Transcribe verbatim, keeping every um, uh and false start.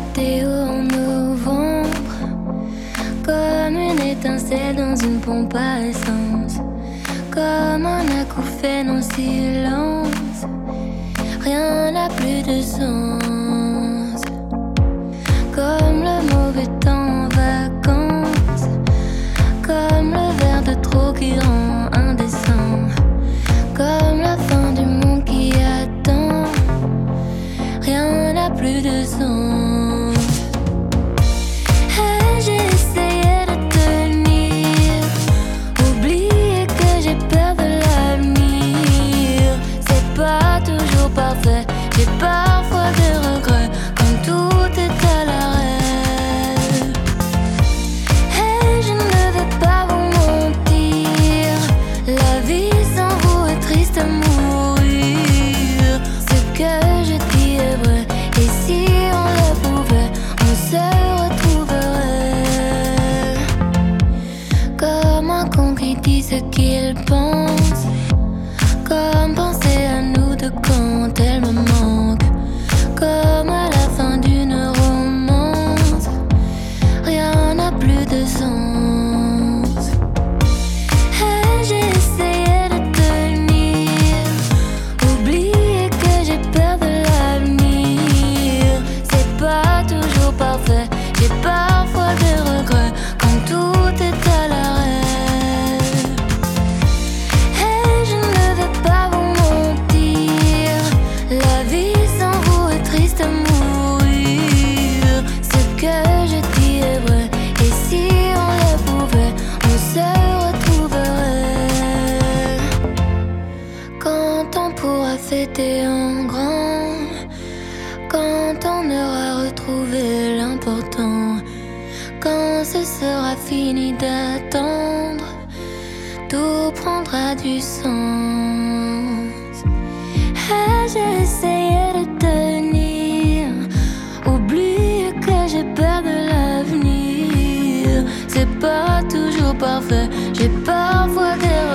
météo en novembre, comme une étincelle dans une pompe à essence, comme un acouphène en silence. Rien n'a plus de sens. Comme le mauvais temps en vacances, comme le verre de trop qui rend indécent, comme la fin du monde qui attend. Rien n'a plus de sens. Et j'ai essayé de tenir, oublier que j'ai peur de l'avenir. C'est pas toujours parfait, j'ai parfois des regrets quand tout est à l'arrêt. Et je ne veux pas vous mentir, la vie sans vous est triste à mourir. Ce que je dis est vrai, et si on le pouvait, on se retrouverait. Comme un con qui dit ce qu'il pense, comme penser à nous deux quand elle me manque, comme à la fin d'une romance. Rien n'a plus de sens. Et j'ai essayé de tenir, oublier que j'ai peur de l'avenir. C'est pas toujours parfait, j'ai parfois des regrets quand tout est à l'arrêt. Et je ne veux pas vous mentir, la vie sans vous est triste à mourir. Ce que je dis est vrai, et si on le pouvait, on se retrouverait. Quand on pourra fêter en grand, quand on aura retrouvé l'important, quand ce sera fini d'attendre, tout prendra du sens. Et j'ai essayé de tenir, oublier que j'ai peur de l'avenir. C'est pas toujours parfait, j'ai parfois des